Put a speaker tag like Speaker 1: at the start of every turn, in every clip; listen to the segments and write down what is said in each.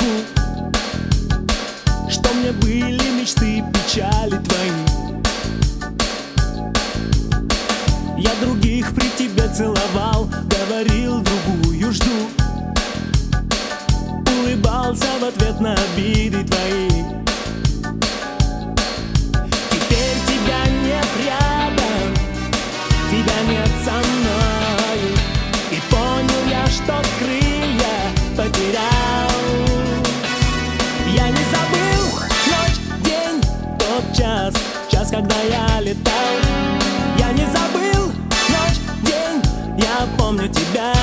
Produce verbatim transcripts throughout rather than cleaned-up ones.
Speaker 1: судьбу, что мне были мечты, печали твои. Я других при тебе целовал, говорил другую жду, улыбался в ответ на обиды твои. Теперь тебя нет рядом, тебя нет со мной, и понял я, что крылья потерял. Я не забыл ночь, день, тот час, час, когда я летал. Я не забыл ночь, день, я помню тебя.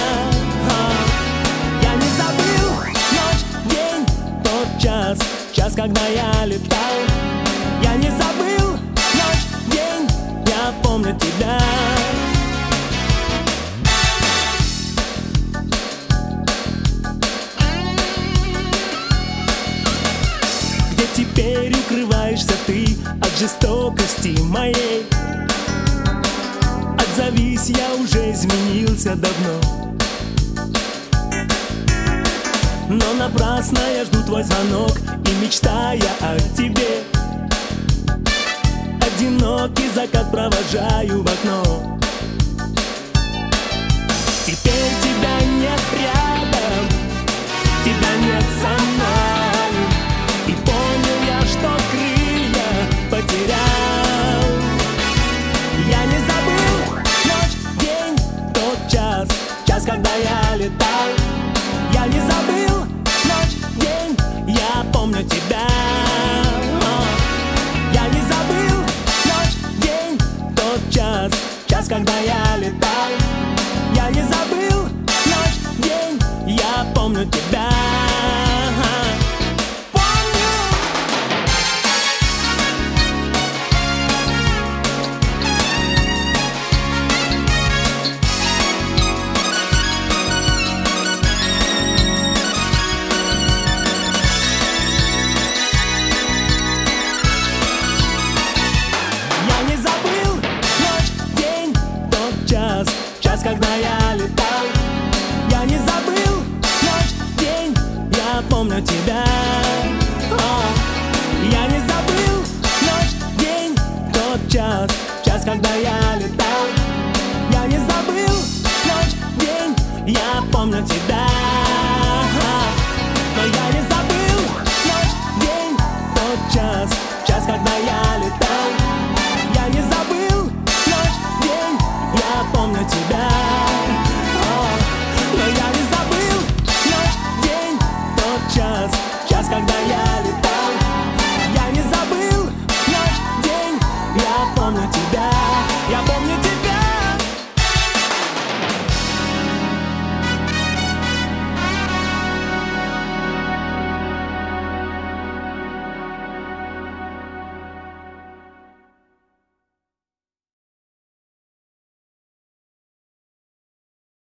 Speaker 1: Я не забыл ночь, день, тот час, час, когда я летал. Я не забыл ночь, день, я помню тебя. Где теперь укрываешься ты от жестокости моей? Отзовись, я уже изменился давно, но напрасно я жду твой звонок и мечтая о тебе. Одинокий закат провожаю в окно. Теперь тебя нет рядом, тебя нет со мной, и понял я, что крылья потерял. Я не забыл ночь, день, тот час, час, когда я летал. Я не забыл ночь, день, я помню тебя. Я не забыл ночь, день, тот час, час, когда я летал. Я не забыл ночь, день, я помню тебя. Час, когда я летал. Я не забыл ночь, день, я помню тебя. О, я не забыл ночь, день, тот час, час, когда я